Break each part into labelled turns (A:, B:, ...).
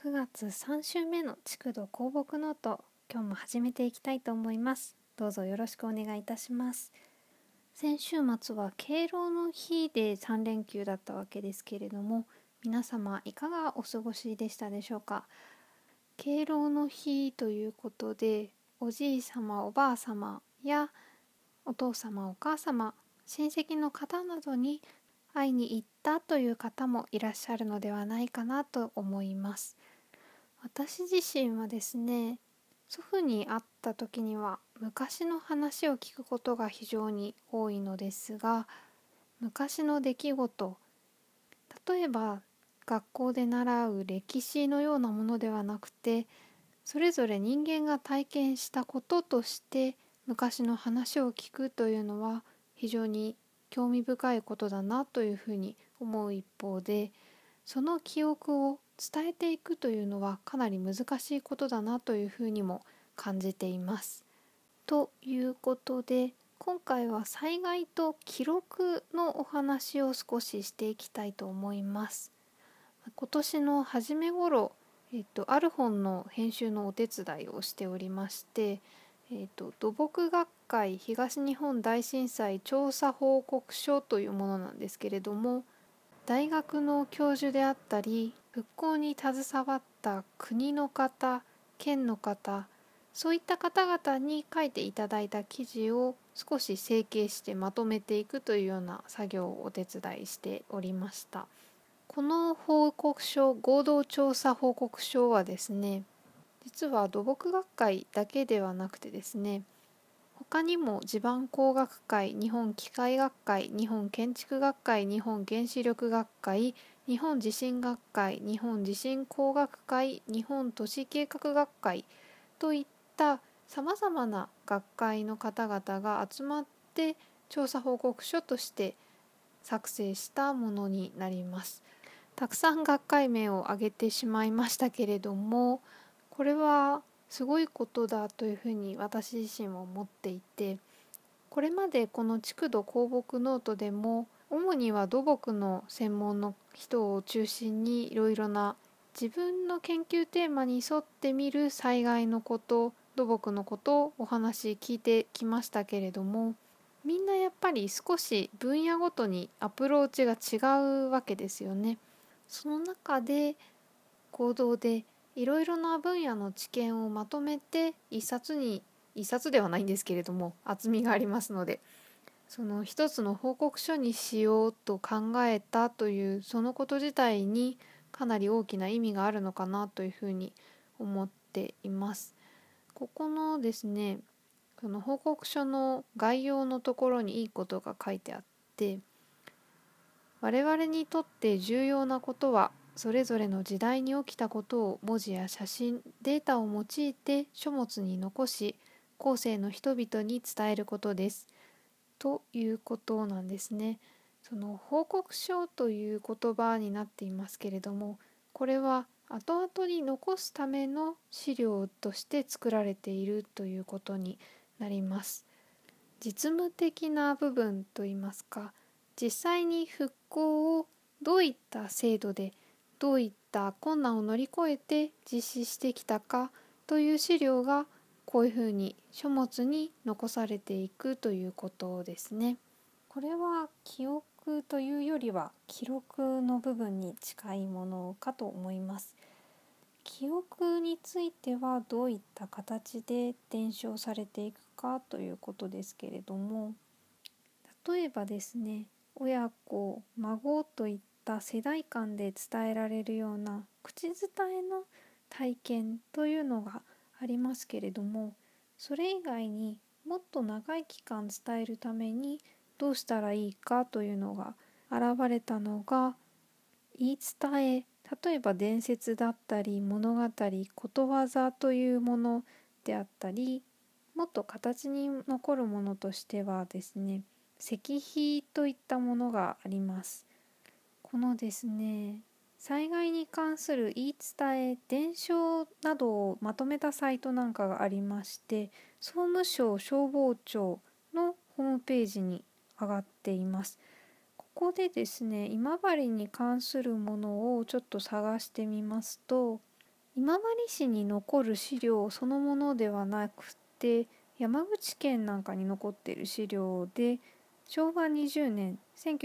A: 9月3週目の築土鉱木ノート、今日も始めていきたいと思います。どうぞよろしくお願いいたします。先週末は敬老の日で3連休だったわけですけれども、皆様いかがお過ごしでしたでしょうか。敬老の日ということで、おじい様おばあ様やお父様お母様、親戚の方などに会いに行ったという方もいらっしゃるのではないかなと思います。私自身はですね、祖父に会った時には昔の話を聞くことが非常に多いのですが、昔の出来事、例えば学校で習う歴史のようなものではなくて、それぞれ人間が体験したこととして昔の話を聞くというのは非常に興味深いことだなというふうに思う一方で、その記憶を伝えていくというのはかなり難しいことだなというふうにも感じています。ということで、今回は災害と記録のお話を少ししていきたいと思います。今年の初め頃、ある本の編集のお手伝いをしておりまして、土木学会東日本大震災調査報告書というものなんですけれども、大学の教授であったり復興に携わった国の方、県の方、そういった方々に書いていただいた記事を少し整形してまとめていくというような作業をお手伝いしておりました。この報告書、合同調査報告書はですね、実は土木学会だけではなくてですね、他にも地盤工学会、日本機械学会、日本建築学会、日本原子力学会、日本地震学会、日本地震工学会、日本都市計画学会といったさまざまな学会の方々が集まって調査報告書として作成したものになります。たくさん学会名を挙げてしまいましたけれども、これはすごいことだというふうに私自身も思っていて、これまでこの築土鉱木ノートでも主には土木の専門の人を中心にいろいろな自分の研究テーマに沿ってみる災害のこと、土木のことをお話聞いてきましたけれども、みんなやっぱり少し分野ごとにアプローチが違うわけですよね。その中で合同でいろいろな分野の知見をまとめて一冊ではないんですけれども厚みがありますので、その一つの報告書にしようと考えたというそのこと自体にかなり大きな意味があるのかなというふうに思っています。ここのですね、この報告書の概要のところにいいことが書いてあって、我々にとって重要なことはそれぞれの時代に起きたことを文字や写真、データを用いて書物に残し、後世の人々に伝えることです。ということなんですね。その報告書という言葉になっていますけれども、これは後々に残すための資料として作られているということになります。実務的な部分といいますか、実際に復興をどういった制度でどういった困難を乗り越えて実施してきたかという資料がこういうふうに書物に残されていくということですね。これは記憶というよりは記録の部分に近いものかと思います。記憶についてはどういった形で伝承されていくかということですけれども、例えばですね、親子、孫といった世代間で伝えられるような口伝えの体験というのがありますけれども、それ以外にもっと長い期間伝えるためにどうしたらいいかというのが現れたのが言い伝え、例えば伝説だったり物語、ことわざというものであったり、もっと形に残るものとしてはですね、石碑といったものがあります。このですね、災害に関する言い伝え、伝承などをまとめたサイトなんかがありまして、総務省消防庁のホームページに上がっています。ここでですね、今治に関するものをちょっと探してみますと、 今治市に残る資料そのものではなくて、山口県なんかに残っている資料で、昭和20年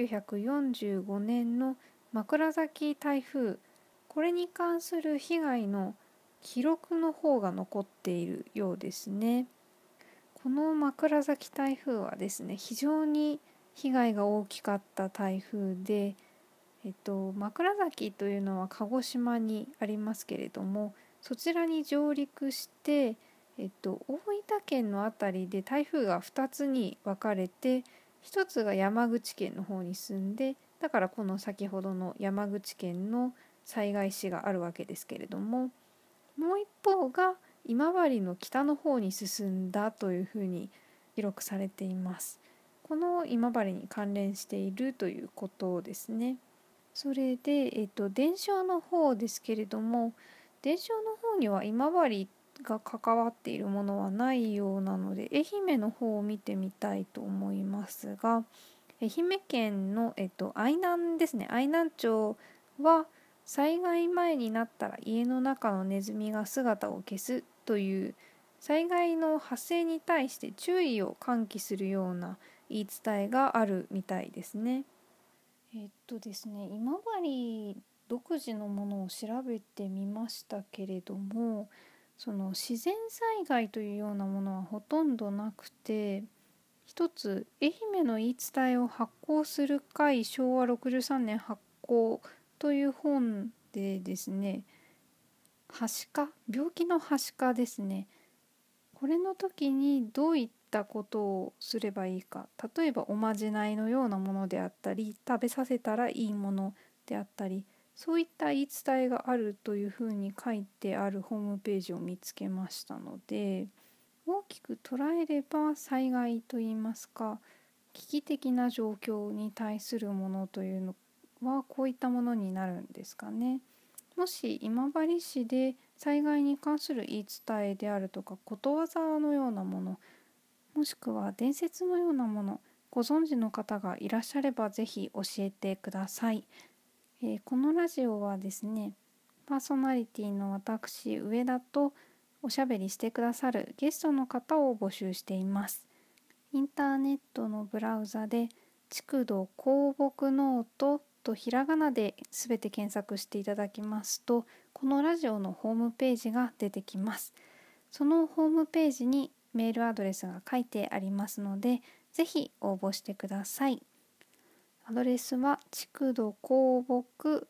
A: 1945年の枕崎台風、これに関する被害の記録の方が残っているようですね。この枕崎台風はですね、非常に被害が大きかった台風で、枕崎というのは鹿児島にありますけれども、そちらに上陸して、大分県の辺りで台風が2つに分かれて、1つが山口県の方に進んで、だからこの先ほどの山口県の災害市があるわけですけれども、もう一方が今治の北の方に進んだというふうに記録されています。この今治に関連しているということですね。それで、伝承の方ですけれども、伝承の方には今治が関わっているものはないようなので、愛媛の方を見てみたいと思いますが、愛媛県の、愛南ですね、愛南町は災害前になったら家の中のネズミが姿を消すという災害の発生に対して注意を喚起するような言い伝えがあるみたいですね。ですね、今治独自のものを調べてみましたけれども、その自然災害というようなものはほとんどなくて、一つ愛媛の言い伝えを発行する会昭和63年発行という本でですね、はしか、病気のはしかですね、これの時にどういったことをすればいいか、例えばおまじないのようなものであったり、食べさせたらいいものであったり、そういった言い伝えがあるというふうに書いてあるホームページを見つけましたので、大きく捉えれば災害といいますか、危機的な状況に対するものというのはこういったものになるんですかね。もし今治市で災害に関する言い伝えであるとかことわざのようなもの、もしくは伝説のようなもの、ご存知の方がいらっしゃればぜひ教えてください。このラジオはですね、パーソナリティの私上田とおしゃべりしてくださるゲストの方を募集しています。インターネットのブラウザで築土鉱木ノートとひらがなで全て検索していただきますと、このラジオのホームページが出てきます。そのホームページにメールアドレスが書いてありますので、ぜひ応募してください。アドレスは築土鉱木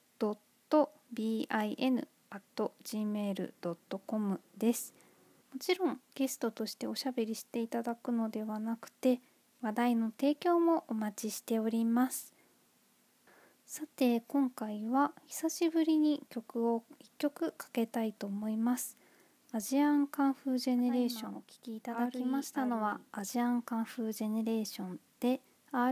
A: .bin@gmail.com です。もちろんゲストとしておしゃべりしていただくのではなくて、話題の提供もお待ちしております。さて今回は久しぶりに曲を1曲かけたいと思います。アジアンカンフージェネレーション、お聴きいただきましたのはアジアンカンフージェネレーションで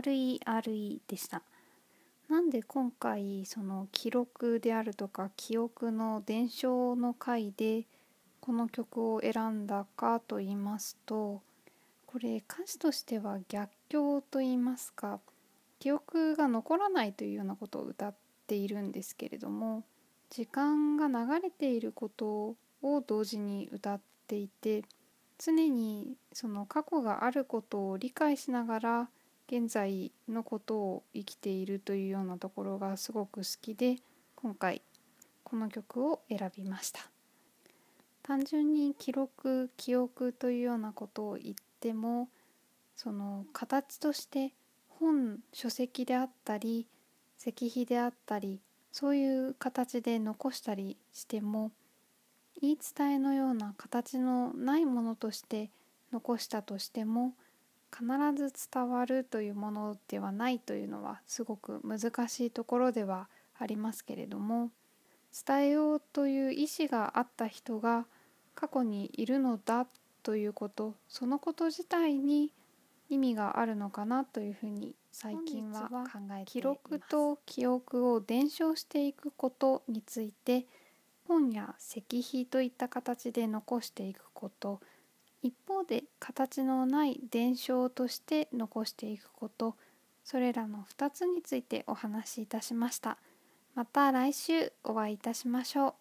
A: RERE でした。なんで今回その記録であるとか記憶の伝承の回でこの曲を選んだかと言いますと、これ歌詞としては逆境と言いますか、記憶が残らないというようなことを歌っているんですけれども、時間が流れていることを同時に歌っていて、常にその過去があることを理解しながら現在のことを生きているというようなところがすごく好きで、今回この曲を選びました。単純に記録記憶というようなことを言っても、その形として書籍であったり石碑であったり、そういう形で残したりしても、言い伝えのような形のないものとして残したとしても必ず伝わるというものではないというのはすごく難しいところではありますけれども、伝えようという意思があった人が過去にいるのだということ、そのこと自体に意味があるのかなというふうに最近は考えています。記録と記憶を伝承していくことについて、本や石碑といった形で残していくこと、一方で形のない伝承として残していくこと、それらの2つについてお話しいたしました。また来週お会いいたしましょう。